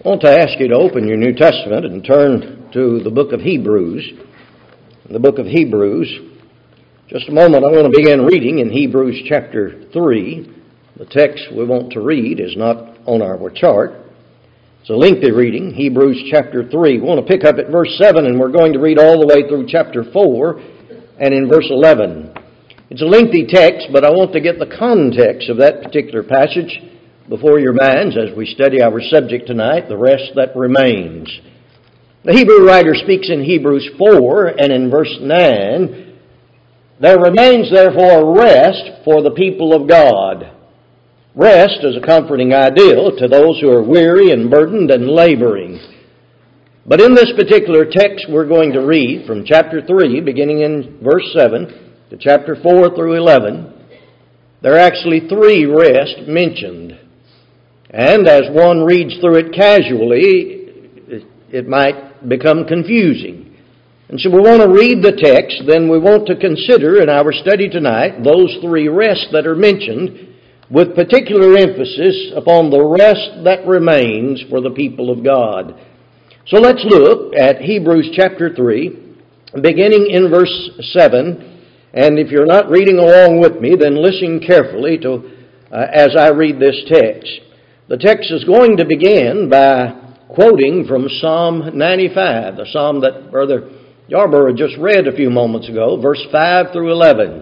I want to ask you to open your New Testament and turn to the book of Hebrews. The book of Hebrews. Just a moment, I want to begin reading in Hebrews chapter 3. The text we want to read is not on our chart. It's a lengthy reading, Hebrews chapter 3. We want to pick up at verse 7, and we're going to read all the way through chapter 4 and in verse 11. It's a lengthy text, but I want to get the context of that particular passage before your minds as we study our subject tonight, the rest that remains. The Hebrew writer speaks in Hebrews 4 and in verse 9, "There remains therefore rest for the people of God." Rest is a comforting ideal to those who are weary and burdened and laboring. But in this particular text we're going to read from chapter 3, beginning in verse 7, to chapter 4 through 11, there are actually three rests mentioned. And as one reads through it casually, it might become confusing. And so we want to read the text, then we want to consider in our study tonight those three rests that are mentioned, with particular emphasis upon the rest that remains for the people of God. So let's look at Hebrews chapter 3, beginning in verse 7. And if you're not reading along with me, then listen carefully to as I read this text. The text is going to begin by quoting from Psalm 95, the psalm that Brother Yarborough just read a few moments ago, verse 5 through 11.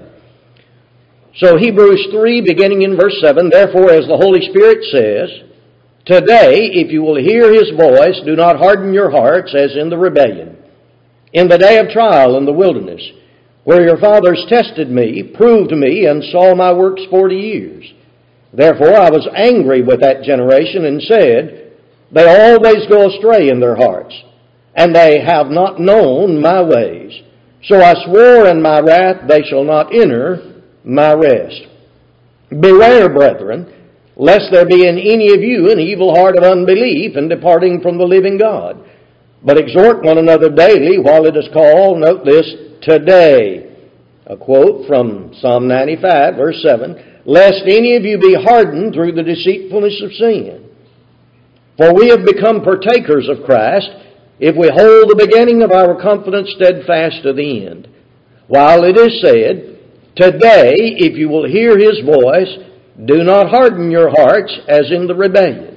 So Hebrews 3, beginning in verse 7, "Therefore, as the Holy Spirit says, today, if you will hear His voice, do not harden your hearts as in the rebellion, in the day of trial in the wilderness, where your fathers tested me, proved me, and saw my works 40 years. Therefore I was angry with that generation and said, they always go astray in their hearts, and they have not known my ways. So I swore in my wrath, they shall not enter my rest. Beware, brethren, lest there be in any of you an evil heart of unbelief in departing from the living God. But exhort one another daily while it is called," note this, "today." A quote from Psalm 95, verse 7, "Lest any of you be hardened through the deceitfulness of sin. For we have become partakers of Christ, if we hold the beginning of our confidence steadfast to the end. While it is said, today, if you will hear His voice, do not harden your hearts as in the rebellion.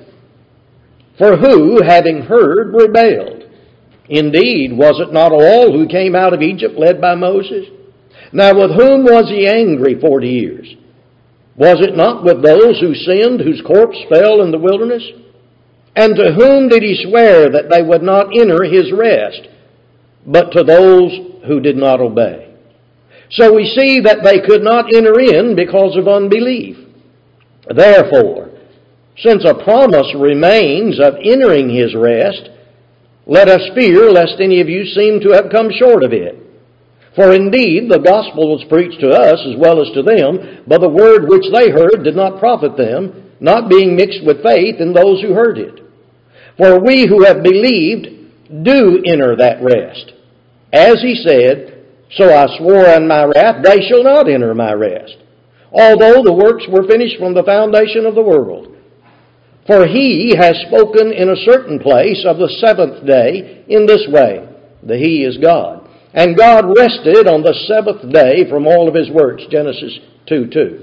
For who, having heard, rebelled? Indeed, was it not all who came out of Egypt led by Moses? Now with whom was He angry 40 years? Was it not with those who sinned, whose corpse fell in the wilderness? And to whom did He swear that they would not enter His rest, but to those who did not obey? So we see that they could not enter in because of unbelief. Therefore, since a promise remains of entering His rest, let us fear lest any of you seem to have come short of it. For indeed the gospel was preached to us as well as to them, but the word which they heard did not profit them, not being mixed with faith in those who heard it. For we who have believed do enter that rest. As He said, so I swore in my wrath, they shall not enter my rest, although the works were finished from the foundation of the world. For He has spoken in a certain place of the seventh day in this way, the He is God. And God rested on the seventh day from all of His works, Genesis 2:2.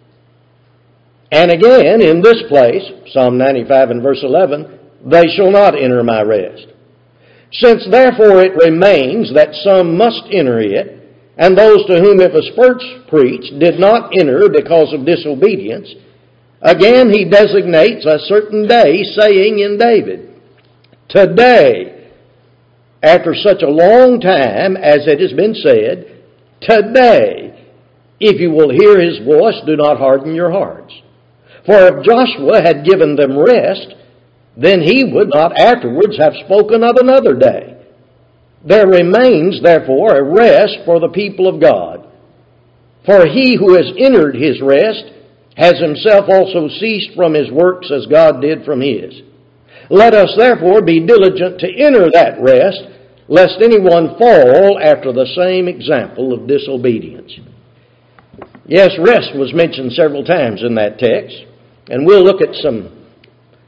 And again, in this place, Psalm 95 and verse 11, they shall not enter my rest. Since therefore it remains that some must enter it, and those to whom it was first preached did not enter because of disobedience, again He designates a certain day, saying in David, today, after such a long time as it has been said, today, if you will hear His voice, do not harden your hearts. For if Joshua had given them rest, then he would not afterwards have spoken of another day. There remains, therefore, a rest for the people of God. For he who has entered His rest has himself also ceased from his works as God did from His. Let us therefore be diligent to enter that rest, lest anyone fall after the same example of disobedience. Yes, rest was mentioned several times in that text, and we'll look at some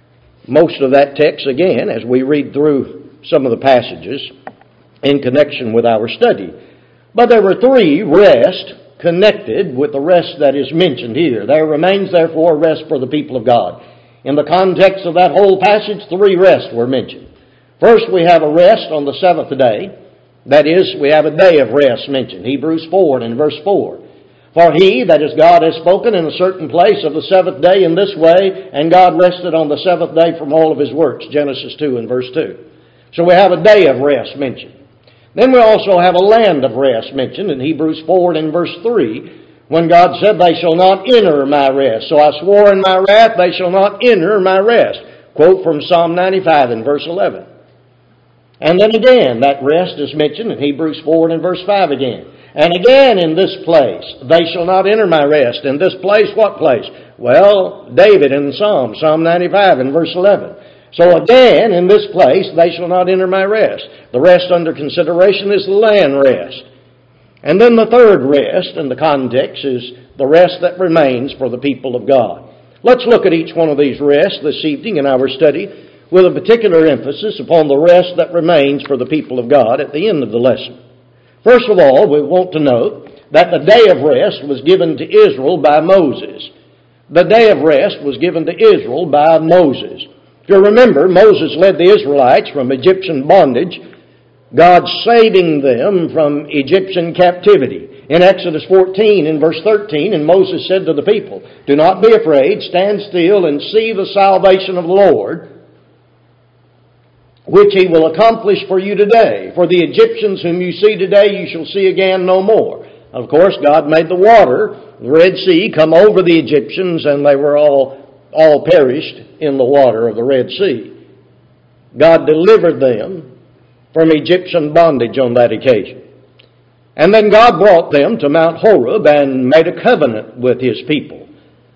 most of that text again as we read through some of the passages in connection with our study. But there were three rests connected with the rest that is mentioned here. There remains therefore rest for the people of God. In the context of that whole passage, three rests were mentioned. First, we have a rest on the seventh day. That is, we have a day of rest mentioned. Hebrews 4 and verse 4. For he, that is God, has spoken in a certain place of the seventh day in this way, and God rested on the seventh day from all of his works. Genesis 2 and verse 2. So we have a day of rest mentioned. Then we also have a land of rest mentioned in Hebrews 4 and verse 3, when God said, they shall not enter my rest. So I swore in my wrath, they shall not enter my rest. Quote from Psalm 95 and verse 11. And then again, that rest is mentioned in Hebrews 4 and verse 5 again. And again in this place, they shall not enter my rest. In this place, what place? Well, David in Psalm 95 and verse 11. So again, in this place, they shall not enter my rest. The rest under consideration is the land rest. And then the third rest in the context is the rest that remains for the people of God. Let's look at each one of these rests this evening in our study with a particular emphasis upon the rest that remains for the people of God at the end of the lesson. First of all, we want to note that the day of rest was given to Israel by Moses. The day of rest was given to Israel by Moses. If you remember, Moses led the Israelites from Egyptian bondage, God saving them from Egyptian captivity. In Exodus 14 and verse 13, and Moses said to the people, do not be afraid, stand still and see the salvation of the Lord, which he will accomplish for you today. For the Egyptians whom you see today, you shall see again no more. Of course, God made the water, the Red Sea, come over the Egyptians, and they were all perished in the water of the Red Sea. God delivered them from Egyptian bondage on that occasion. And then God brought them to Mount Horeb and made a covenant with his people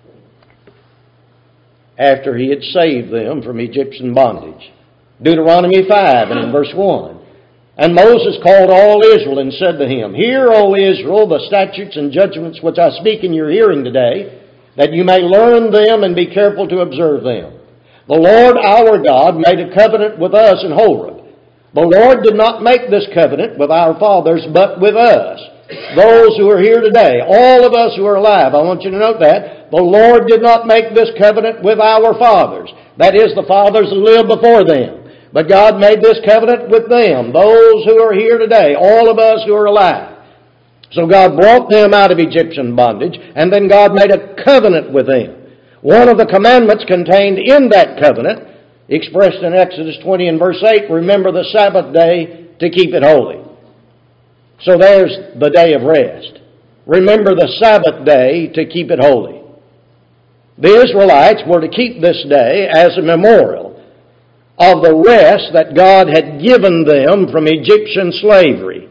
after he had saved them from Egyptian bondage. Deuteronomy 5 and in verse 1. And Moses called all Israel and said to him, hear, O Israel, the statutes and judgments which I speak in your hearing today, that you may learn them and be careful to observe them. The Lord our God made a covenant with us in Horeb. The Lord did not make this covenant with our fathers, but with us, those who are here today, all of us who are alive. I want you to note that. The Lord did not make this covenant with our fathers. That is, the fathers who lived before them. But God made this covenant with them, those who are here today, all of us who are alive. So God brought them out of Egyptian bondage, and then God made a covenant with them. One of the commandments contained in that covenant, expressed in Exodus 20 and verse 8, remember the Sabbath day to keep it holy. So there's the day of rest. Remember the Sabbath day to keep it holy. The Israelites were to keep this day as a memorial of the rest that God had given them from Egyptian slavery.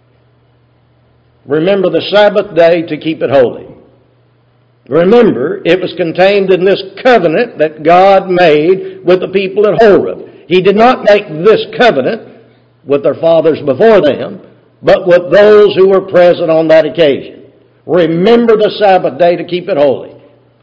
Remember the Sabbath day to keep it holy. Remember, it was contained in this covenant that God made with the people at Horeb. He did not make this covenant with their fathers before them, but with those who were present on that occasion. Remember the Sabbath day to keep it holy.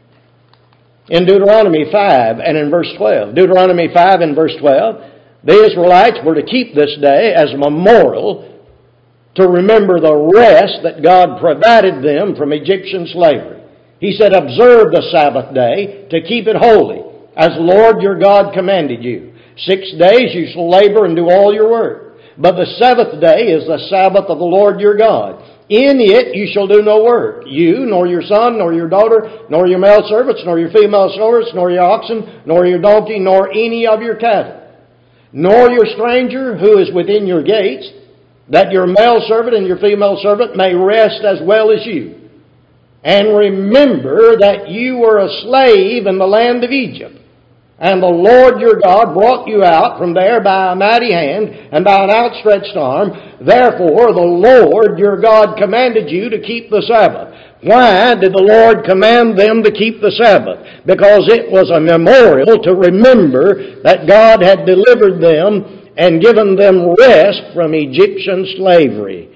In Deuteronomy 5 and in verse 12, Deuteronomy 5 and verse 12, the Israelites were to keep this day as a memorial to remember the rest that God provided them from Egyptian slavery. He said, observe the Sabbath day to keep it holy, as the Lord your God commanded you. 6 days you shall labor and do all your work. But the seventh day is the Sabbath of the Lord your God. In it you shall do no work, you, nor your son, nor your daughter, nor your male servants, nor your female servants, nor your oxen, nor your donkey, nor any of your cattle, nor your stranger who is within your gates, that your male servant and your female servant may rest as well as you. And remember that you were a slave in the land of Egypt. And the Lord your God brought you out from there by a mighty hand and by an outstretched arm. Therefore the Lord your God commanded you to keep the Sabbath. Why did the Lord command them to keep the Sabbath? Because it was a memorial to remember that God had delivered them and given them rest from Egyptian slavery.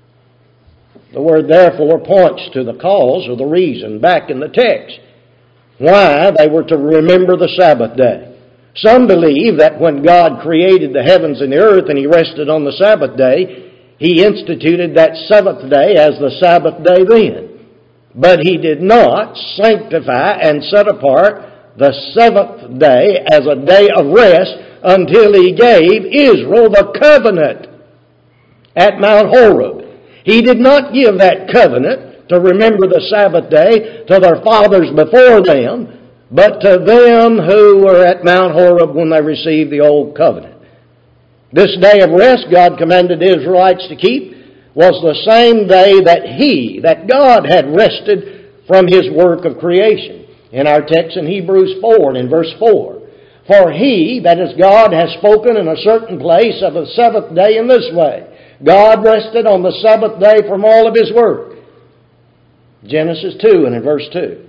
The word therefore points to the cause or the reason back in the text. why they were to remember the Sabbath day. Some believe that when God created the heavens and the earth and He rested on the Sabbath day, He instituted that seventh day as the Sabbath day then. But He did not sanctify and set apart the seventh day as a day of rest until He gave Israel the covenant at Mount Horeb. He did not give that covenant to remember the Sabbath day to their fathers before them, but to them who were at Mount Horeb when they received the old covenant. This day of rest God commanded the Israelites to keep was the same day that God had rested from His work of creation. In our text in Hebrews 4 and in verse 4, for He, that is God, has spoken in a certain place of the seventh day in this way. God rested on the Sabbath day from all of His work. Genesis 2 and in verse 2.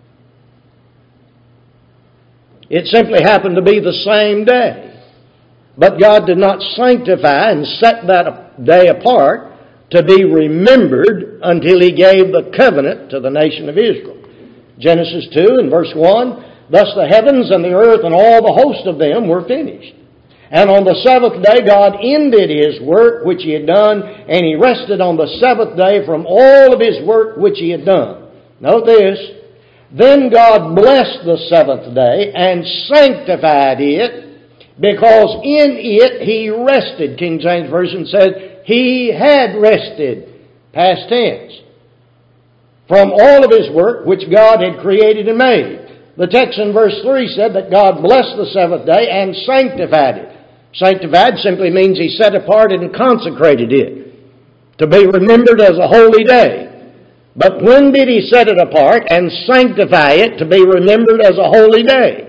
It simply happened to be the same day. But God did not sanctify and set that day apart to be remembered until He gave the covenant to the nation of Israel. Genesis 2 and verse 1, thus the heavens and the earth and all the host of them were finished. And on the seventh day God ended His work which He had done, and He rested on the seventh day from all of His work which He had done. Note this, then God blessed the seventh day and sanctified it, because in it He rested. King James Version said, He had rested, past tense, from all of His work which God had created and made. The text in verse 3 said that God blessed the seventh day and sanctified it. Sanctified simply means He set apart and consecrated it to be remembered as a holy day. But when did He set it apart and sanctify it to be remembered as a holy day?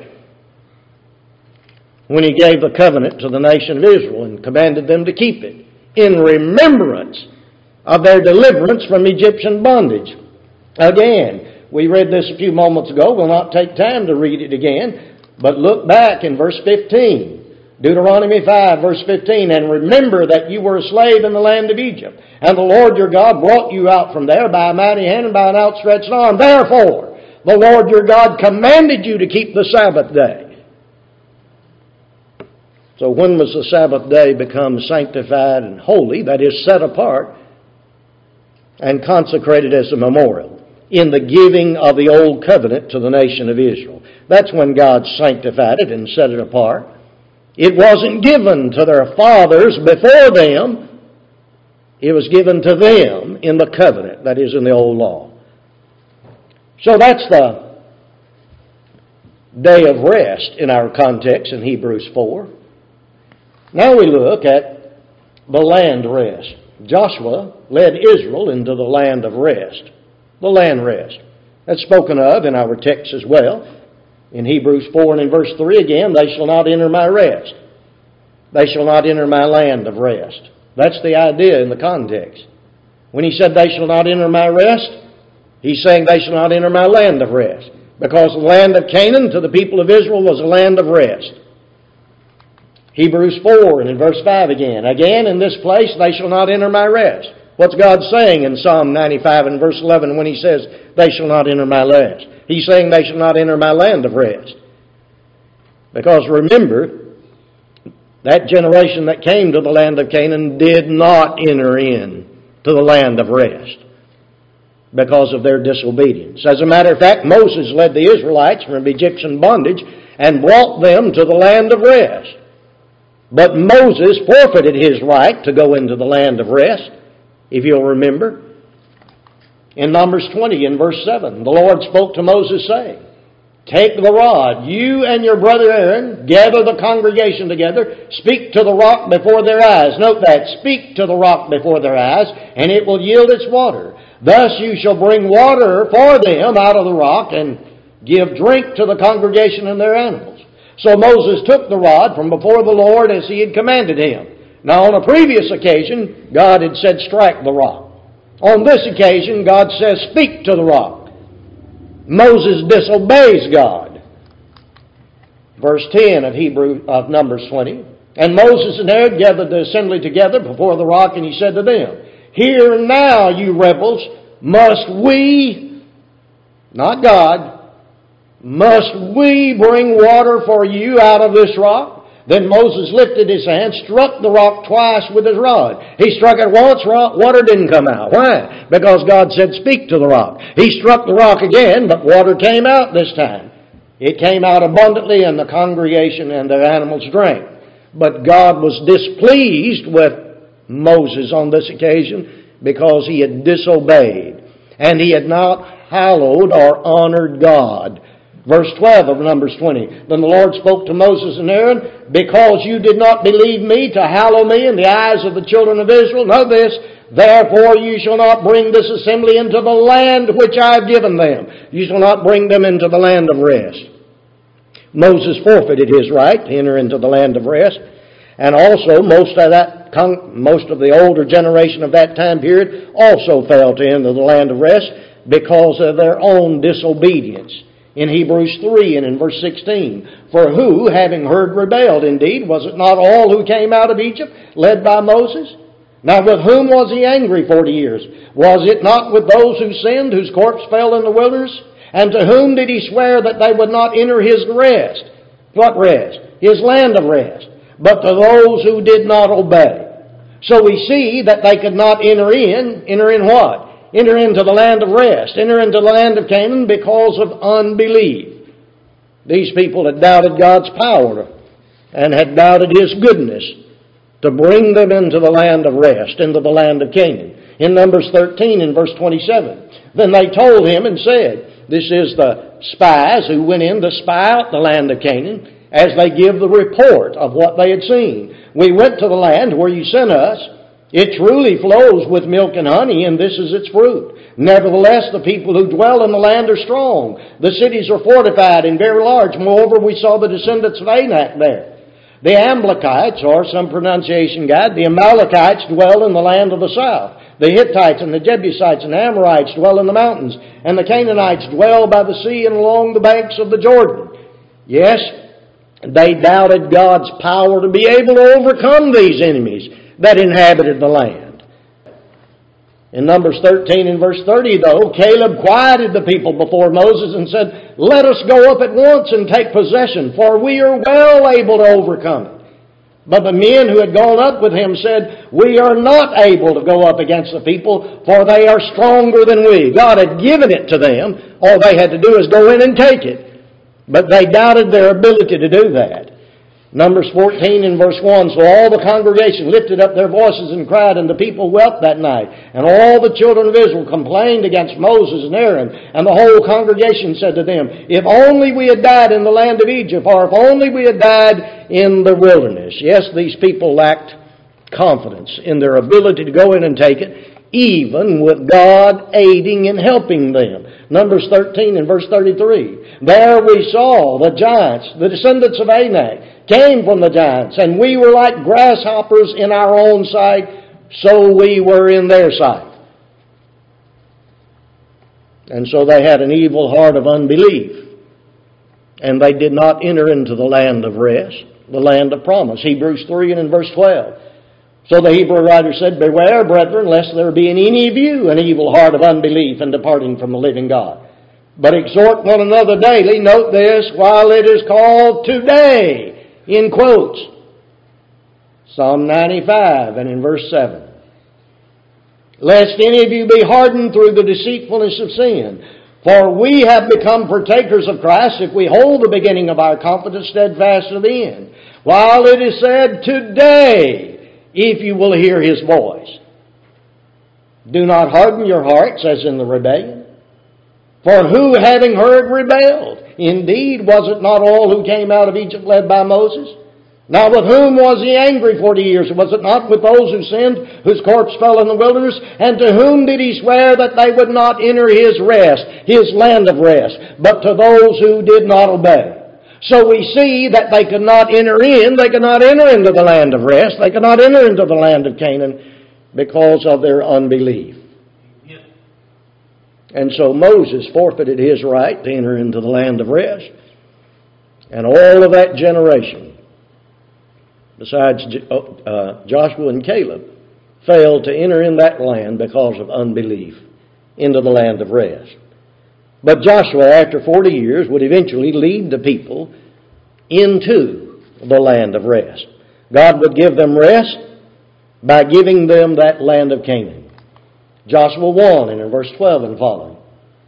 When He gave the covenant to the nation of Israel and commanded them to keep it in remembrance of their deliverance from Egyptian bondage. Again, we read this a few moments ago. We'll not take time to read it again, but look back in verse 15. Deuteronomy 5, verse 15, and remember that you were a slave in the land of Egypt, and the Lord your God brought you out from there by a mighty hand and by an outstretched arm. Therefore, the Lord your God commanded you to keep the Sabbath day. So when was the Sabbath day become sanctified and holy, that is, set apart and consecrated as a memorial? In the giving of the old covenant to the nation of Israel. That's when God sanctified it and set it apart. It wasn't given to their fathers before them. It was given to them in the covenant, that is, in the old law. So that's the day of rest in our context in Hebrews 4. Now we look at the land rest. Joshua led Israel into the land of rest. The land rest. That's spoken of in our text as well. In Hebrews 4 and in verse 3 again, they shall not enter my rest. They shall not enter my land of rest. That's the idea in the context. When he said they shall not enter my rest, he's saying they shall not enter my land of rest. Because the land of Canaan to the people of Israel was a land of rest. Hebrews 4 and in verse 5 again. Again, in this place they shall not enter my rest. What's God saying in Psalm 95 and verse 11 when He says, they shall not enter my rest? He's saying they shall not enter my land of rest. Because remember, that generation that came to the land of Canaan did not enter in to the land of rest because of their disobedience. As a matter of fact, Moses led the Israelites from Egyptian bondage and brought them to the land of rest. But Moses forfeited his right to go into the land of rest. If you'll remember, in Numbers 20 in verse 7, the Lord spoke to Moses saying, take the rod, you and your brother Aaron, gather the congregation together, speak to the rock before their eyes. Note that, speak to the rock before their eyes, and it will yield its water. Thus you shall bring water for them out of the rock and give drink to the congregation and their animals. So Moses took the rod from before the Lord as he had commanded him. Now, on a previous occasion, God had said, strike the rock. On this occasion, God says, speak to the rock. Moses disobeys God. Verse 10 of Numbers 20. And Moses and Aaron gathered the assembly together before the rock, and he said to them, hear now, you rebels, must we, not God, Must we bring water for you out of this rock? Then Moses lifted his hand, struck the rock twice with his rod. He struck it once, water didn't come out. Why? Because God said, speak to the rock. He struck the rock again, but water came out this time. It came out abundantly, and the congregation and the animals drank. But God was displeased with Moses on this occasion because he had disobeyed, and he had not hallowed or honored God. Verse 12 of Numbers 20. Then the Lord spoke to Moses and Aaron, because you did not believe me to hallow me in the eyes of the children of Israel. Know this, therefore you shall not bring this assembly into the land which I have given them. You shall not bring them into the land of rest. Moses forfeited his right to enter into the land of rest. And also most of the older generation of that time period also failed to enter the land of rest because of their own disobedience. In Hebrews 3 and in verse 16, for who, having heard, rebelled? Indeed, was it not all who came out of Egypt, led by Moses? Now with whom was he angry 40 years? Was it not with those who sinned, whose corpse fell in the wilderness? And to whom did he swear that they would not enter his rest? What rest? His land of rest. But to those who did not obey. So we see that they could not enter in what? Enter into the land of rest, enter into the land of Canaan because of unbelief. These people had doubted God's power and had doubted His goodness to bring them into the land of rest, into the land of Canaan. In Numbers 13 in verse 27, then they told him and said, this is the spies who went in to spy out the land of Canaan as they give the report of what they had seen. We went to the land where you sent us. It truly flows with milk and honey, and this is its fruit. Nevertheless, the people who dwell in the land are strong. The cities are fortified and very large. Moreover, we saw the descendants of Anak there. The Amalekites, or some pronunciation guide, the Amalekites dwell in the land of the south. The Hittites and the Jebusites and Amorites dwell in the mountains. And the Canaanites dwell by the sea and along the banks of the Jordan. Yes, they doubted God's power to be able to overcome these enemies that inhabited the land. In Numbers 13 and verse 30, though, Caleb quieted the people before Moses and said, let us go up at once and take possession, for we are well able to overcome it. But the men who had gone up with him said, we are not able to go up against the people, for they are stronger than we. God had given it to them. All they had to do is go in and take it. But they doubted their ability to do that. Numbers 14 and verse 1, so all the congregation lifted up their voices and cried, and the people wept that night. And all the children of Israel complained against Moses and Aaron. And the whole congregation said to them, if only we had died in the land of Egypt, or if only we had died in the wilderness. Yes, these people lacked confidence in their ability to go in and take it, even with God aiding and helping them. Numbers 13 and verse 33. There we saw the giants, the descendants of Anak, came from the giants, and we were like grasshoppers in our own sight, so we were in their sight. And so they had an evil heart of unbelief, and they did not enter into the land of rest, the land of promise. Hebrews 3 and in verse 12. So the Hebrew writer said, beware, brethren, lest there be in any of you an evil heart of unbelief and departing from the living God. But exhort one another daily, note this, while it is called today, in quotes. Psalm 95 and in verse 7. Lest any of you be hardened through the deceitfulness of sin. For we have become partakers of Christ if we hold the beginning of our confidence steadfast to the end. While it is said, today, if you will hear His voice. Do not harden your hearts as in the rebellion. For who, having heard, rebelled? Indeed, was it not all who came out of Egypt led by Moses? Now with whom was he angry 40 years? Was it not with those who sinned, whose corpse fell in the wilderness? And to whom did he swear that they would not enter his rest, his land of rest, but to those who did not obey? So we see that they could not enter in, they could not enter into the land of rest, they could not enter into the land of Canaan because of their unbelief. And so Moses forfeited his right to enter into the land of rest. And all of that generation, besides Joshua and Caleb, failed to enter in that land because of unbelief into the land of rest. But Joshua, after 40 years, would eventually lead the people into the land of rest. God would give them rest by giving them that land of Canaan. Joshua 1 and in verse 12 and following.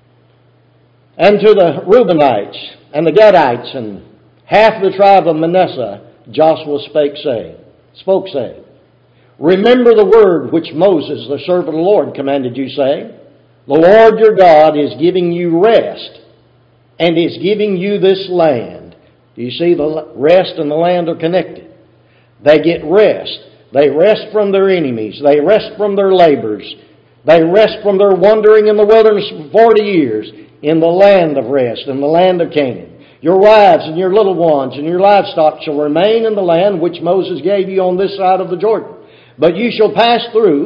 And to the Reubenites and the Gadites and half the tribe of Manasseh, Joshua spoke saying, Remember the word which Moses, the servant of the Lord, commanded you, saying, The Lord your God is giving you rest, and is giving you this land. Do you see the rest and the land are connected? They get rest. They rest from their enemies. They rest from their labors. They rest from their wandering in the wilderness for 40 years in the land of rest, in the land of Canaan. Your wives and your little ones and your livestock shall remain in the land which Moses gave you on this side of the Jordan. But you shall pass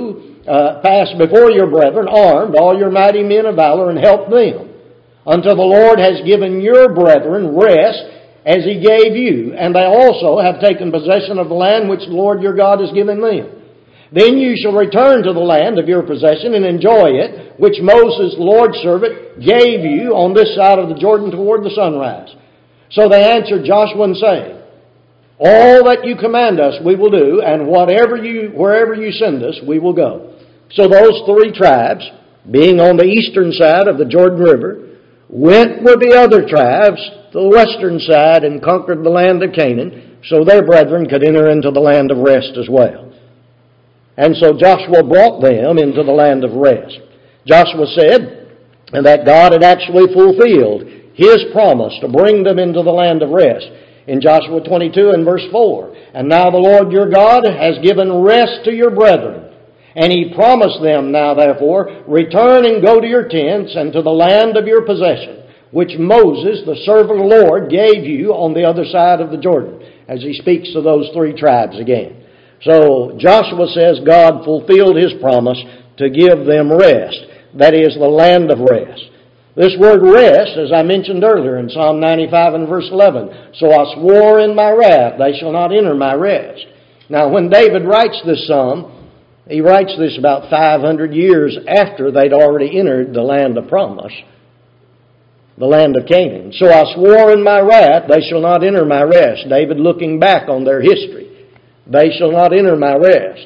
before your brethren, armed, all your mighty men of valor, and help them, until the Lord has given your brethren rest, as He gave you, and they also have taken possession of the land which the Lord your God has given them. Then you shall return to the land of your possession and enjoy it, which Moses, the Lord's servant, gave you on this side of the Jordan toward the sunrise. So they answered Joshua and saying, All that you command us we will do, and wherever you send us we will go. So those three tribes, being on the eastern side of the Jordan River, went with the other tribes to the western side and conquered the land of Canaan, so their brethren could enter into the land of rest as well. And so Joshua brought them into the land of rest. Joshua said that God had actually fulfilled His promise to bring them into the land of rest. In Joshua 22 and verse 4, And now the Lord your God has given rest to your brethren. And He promised them, Now therefore, return and go to your tents and to the land of your possession, which Moses, the servant of the Lord, gave you on the other side of the Jordan, as he speaks to those three tribes again. So Joshua says God fulfilled His promise to give them rest. That is, the land of rest. This word rest, as I mentioned earlier in Psalm 95 and verse 11, So I swore in my wrath, they shall not enter my rest. Now when David writes this psalm, he writes this about 500 years after they'd already entered the land of promise, the land of Canaan. So I swore in my wrath, they shall not enter my rest. David looking back on their history. They shall not enter my rest.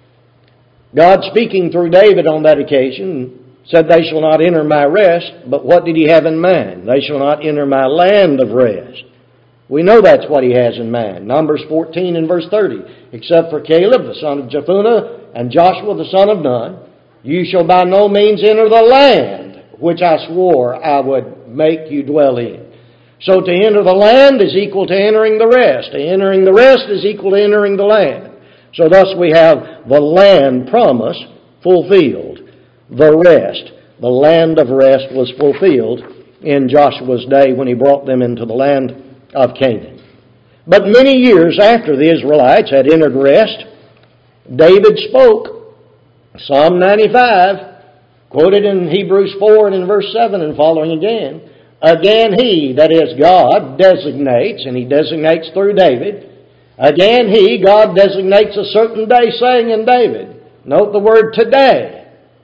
God speaking through David on that occasion said, They shall not enter my rest, but what did He have in mind? They shall not enter my land of rest. We know that's what He has in mind. Numbers 14 and verse 30. Except for Caleb, the son of Jephunneh, and Joshua, the son of Nun, you shall by no means enter the land which I swore I would make you dwell in. So to enter the land is equal to entering the rest. Entering the rest is equal to entering the land. So thus we have the land promise fulfilled. The rest, the land of rest, was fulfilled in Joshua's day when he brought them into the land of Canaan. But many years after the Israelites had entered rest, David spoke. Psalm 95, quoted in Hebrews 4 and in verse 7 and following again. Again He, that is God, designates, and He designates through David. Again He, God, designates a certain day, saying in David, note the word today.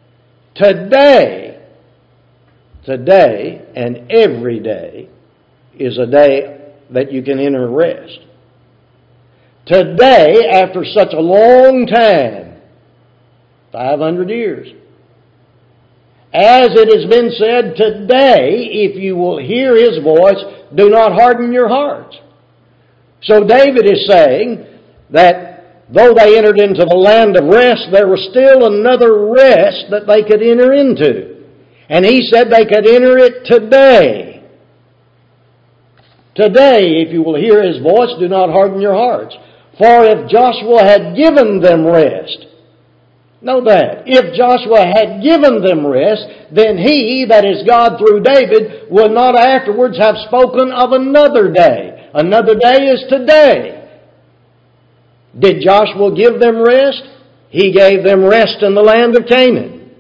Today and every day is a day that you can enter rest. Today, after such a long time, 500 years, as it has been said, today, if you will hear His voice, do not harden your hearts. So David is saying that though they entered into the land of rest, there was still another rest that they could enter into. And he said they could enter it today. Today, if you will hear His voice, do not harden your hearts. For if Joshua had given them rest, know that, if Joshua had given them rest, then He, that is God through David, would not afterwards have spoken of another day. Another day is today. Did Joshua give them rest? He gave them rest in the land of Canaan.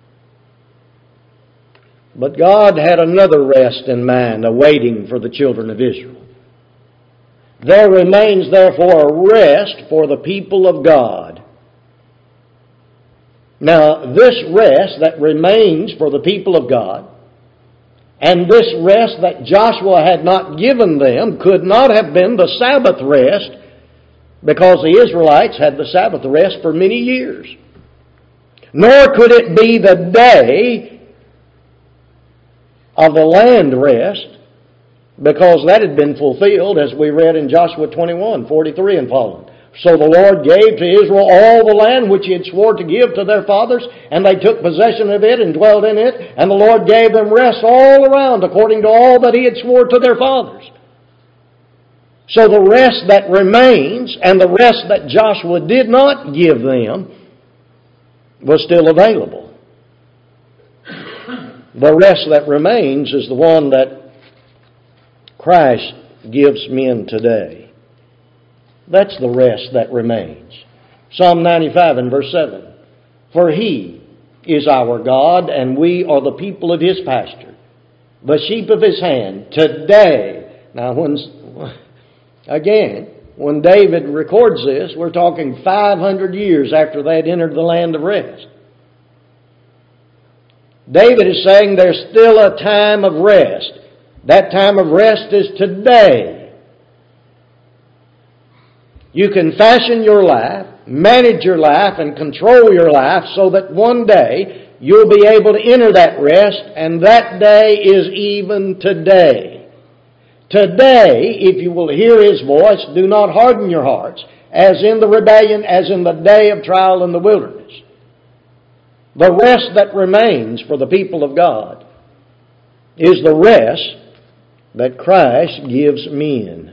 But God had another rest in mind awaiting for the children of Israel. There remains therefore a rest for the people of God. Now, this rest that remains for the people of God And this rest that Joshua had not given them could not have been the Sabbath rest, because the Israelites had the Sabbath rest for many years. Nor could it be the day of the land rest, because that had been fulfilled, as we read in Joshua 21:43 and following. So the Lord gave to Israel all the land which He had swore to give to their fathers, and they took possession of it and dwelt in it, and the Lord gave them rest all around according to all that He had swore to their fathers. So the rest that remains, and the rest that Joshua did not give them, was still available. The rest that remains is the one that Christ gives men today. That's the rest that remains. Psalm 95 and verse 7. For He is our God, and we are the people of His pasture, the sheep of His hand. Today, now when David records this, we're talking 500 years after they had entered the land of rest. David is saying there's still a time of rest. That time of rest is today. You can fashion your life, manage your life, and control your life so that one day you'll be able to enter that rest, and that day is even today. Today, if you will hear His voice, do not harden your hearts, as in the rebellion, as in the day of trial in the wilderness. The rest that remains for the people of God is the rest that Christ gives men.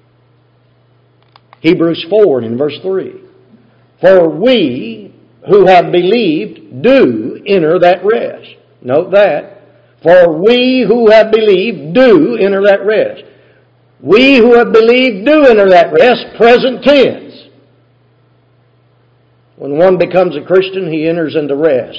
Hebrews 4 and in verse 3. For we who have believed do enter that rest. Note that. For we who have believed do enter that rest. We who have believed do enter that rest, present tense. When one becomes a Christian, he enters into rest.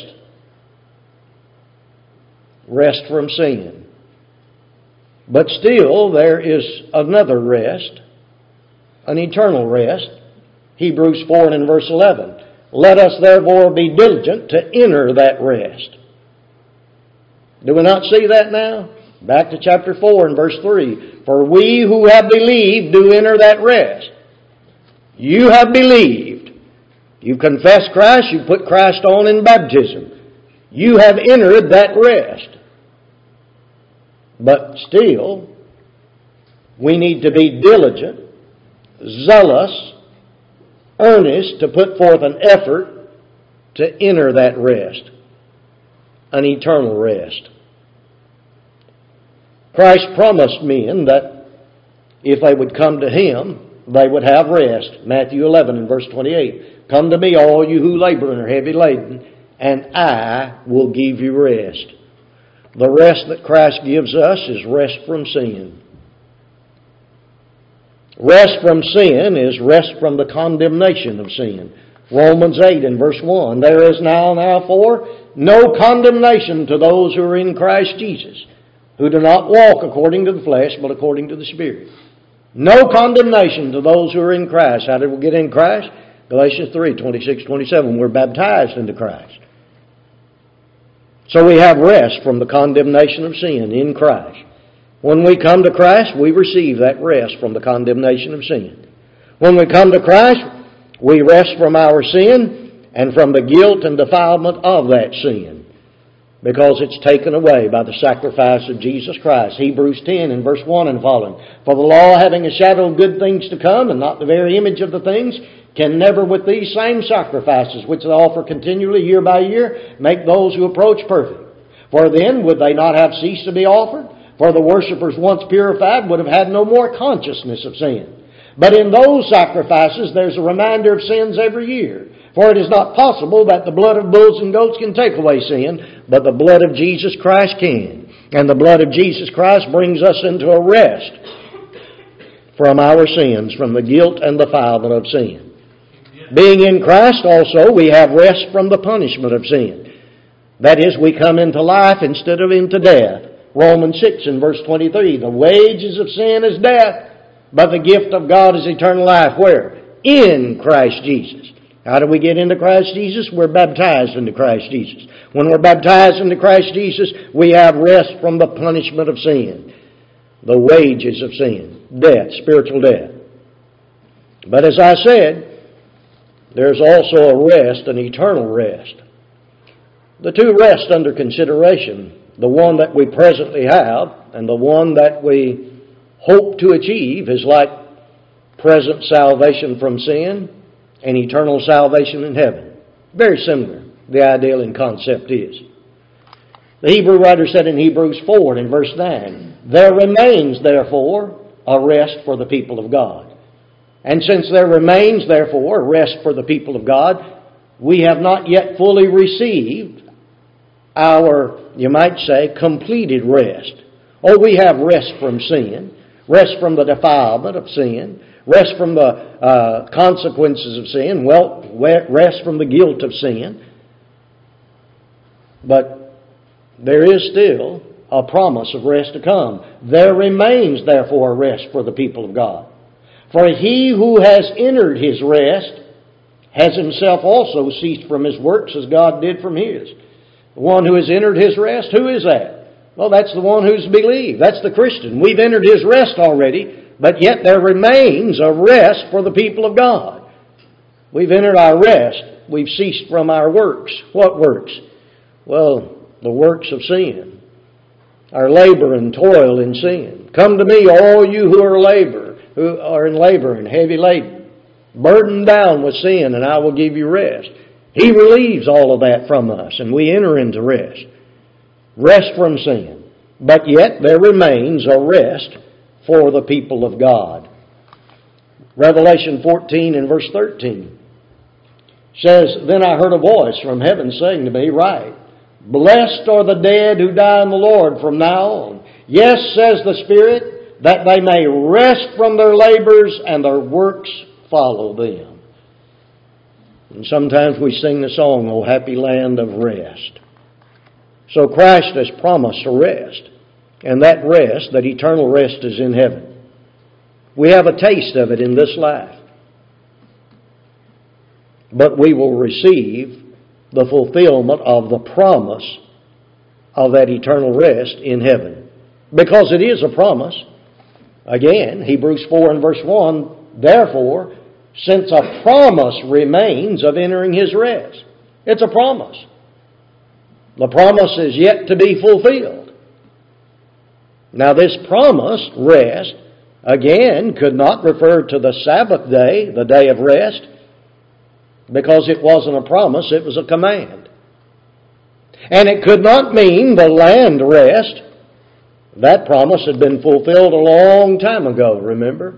Rest from sin. But still, there is another rest, an eternal rest. Hebrews 4 and in verse 11. Let us therefore be diligent to enter that rest. Do we not see that now? Back to chapter 4 and verse 3. For we who have believed do enter that rest. You have believed. You confess Christ. You put Christ on in baptism. You have entered that rest. But still, we need to be diligent, zealous, earnest to put forth an effort to enter that rest, an eternal rest. Christ promised men that if they would come to Him, they would have rest. Matthew 11 and verse 28. Come to me, all you who labor and are heavy laden, and I will give you rest. The rest that Christ gives us is rest from sin. Rest from sin is rest from the condemnation of sin. Romans 8 and verse 1. There is now therefore no condemnation to those who are in Christ Jesus, who do not walk according to the flesh, but according to the Spirit. No condemnation to those who are in Christ. How did we get in Christ? Galatians 3, 26, 27. We're baptized into Christ. So we have rest from the condemnation of sin in Christ. When we come to Christ, we receive that rest from the condemnation of sin. When we come to Christ, we rest from our sin and from the guilt and defilement of that sin, because it's taken away by the sacrifice of Jesus Christ. Hebrews 10 and verse 1 and following. For the law, having a shadow of good things to come, and not the very image of the things, can never with these same sacrifices, which they offer continually year by year, make those who approach perfect. For then would they not have ceased to be offered? For the worshippers once purified would have had no more consciousness of sin. But in those sacrifices there's a reminder of sins every year. For it is not possible that the blood of bulls and goats can take away sin, but the blood of Jesus Christ can. And the blood of Jesus Christ brings us into a rest from our sins, from the guilt and defilement of sin. Being in Christ also, we have rest from the punishment of sin. That is, we come into life instead of into death. Romans 6 and verse 23, the wages of sin is death, but the gift of God is eternal life. Where? In Christ Jesus. How do we get into Christ Jesus? We're baptized into Christ Jesus. When we're baptized into Christ Jesus, we have rest from the punishment of sin. The wages of sin. Death, spiritual death. But as I said, there's also a rest, an eternal rest. The two rests under consideration, the one that we presently have and the one that we hope to achieve, is like present salvation from sin and eternal salvation in heaven. Very similar, the ideal and concept is. The Hebrew writer said in Hebrews 4 and in verse 9, "There remains, therefore, a rest for the people of God." And since there remains, therefore, a rest for the people of God, we have not yet fully received our, you might say, completed rest. Oh, we have rest from sin, rest from the defilement of sin, rest from the consequences of sin, well, rest from the guilt of sin. But there is still a promise of rest to come. There remains, therefore, a rest for the people of God. For he who has entered his rest has himself also ceased from his works as God did from his. The one who has entered his rest, who is that? Well, that's the one who's believed. That's the Christian. We've entered his rest already, but yet there remains a rest for the people of God. We've entered our rest. We've ceased from our works. What works? Well, the works of sin. Our labor and toil in sin. Come to me, all you who are in labor and heavy laden, burdened down with sin, and I will give you rest. He relieves all of that from us, and we enter into rest. Rest from sin. But yet there remains a rest for the people of God. Revelation 14 and verse 13 says, "Then I heard a voice from heaven saying to me, Write, Blessed are the dead who die in the Lord from now on. Yes, says the Spirit, that they may rest from their labors and their works follow them." And sometimes we sing the song, "O happy land of rest." So Christ has promised a rest. And that rest, that eternal rest, is in heaven. We have a taste of it in this life. But we will receive the fulfillment of the promise of that eternal rest in heaven. Because it is a promise. Again, Hebrews 4 and verse 1, "Therefore, since a promise remains of entering his rest." It's a promise. The promise is yet to be fulfilled. Now this promised rest, again, could not refer to the Sabbath day, the day of rest, because it wasn't a promise, it was a command. And it could not mean the land rest. That promise had been fulfilled a long time ago, remember?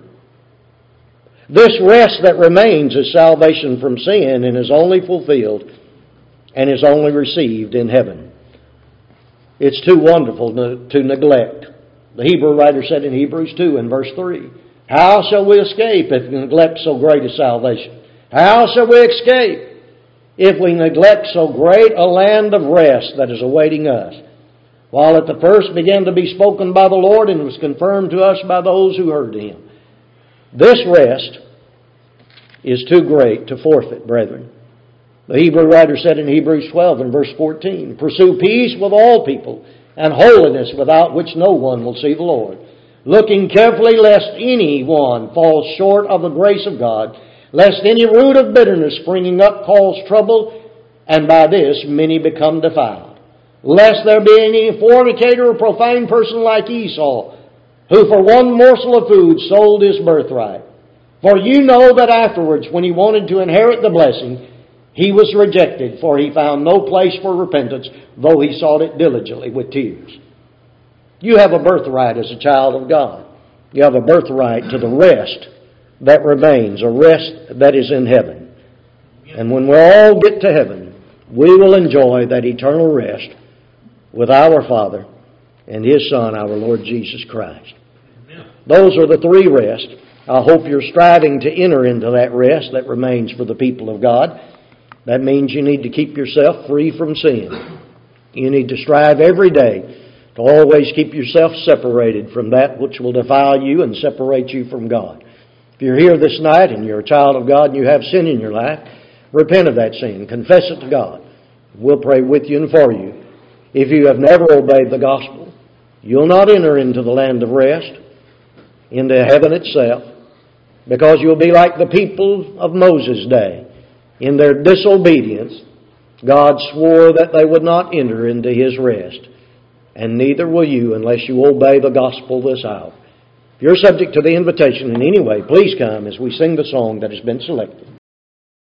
This rest that remains is salvation from sin and is only fulfilled and is only received in heaven. It's too wonderful to neglect. The Hebrew writer said in Hebrews 2 and verse 3, "How shall we escape if we neglect so great a salvation? How shall we escape if we neglect so great a land of rest that is awaiting us? While at the first began to be spoken by the Lord and was confirmed to us by those who heard Him." This rest is too great to forfeit, brethren. The Hebrew writer said in Hebrews 12 and verse 14, "Pursue peace with all people and holiness, without which no one will see the Lord. Looking carefully lest any one falls short of the grace of God, lest any root of bitterness springing up cause trouble, and by this many become defiled. Lest there be any fornicator or profane person like Esau, who for one morsel of food sold his birthright. For you know that afterwards, when he wanted to inherit the blessing, he was rejected, for he found no place for repentance, though he sought it diligently with tears." You have a birthright as a child of God. You have a birthright to the rest that remains, a rest that is in heaven. And when we all get to heaven, we will enjoy that eternal rest with our Father and His Son, our Lord Jesus Christ. Those are the three rests. I hope you're striving to enter into that rest that remains for the people of God. That means you need to keep yourself free from sin. You need to strive every day to always keep yourself separated from that which will defile you and separate you from God. If you're here this night and you're a child of God and you have sin in your life, repent of that sin, confess it to God. We'll pray with you and for you. If you have never obeyed the gospel, you'll not enter into the land of rest, into heaven itself, because you'll be like the people of Moses' day. In their disobedience, God swore that they would not enter into His rest. And neither will you unless you obey the gospel this hour. If you're subject to the invitation in any way, please come as we sing the song that has been selected.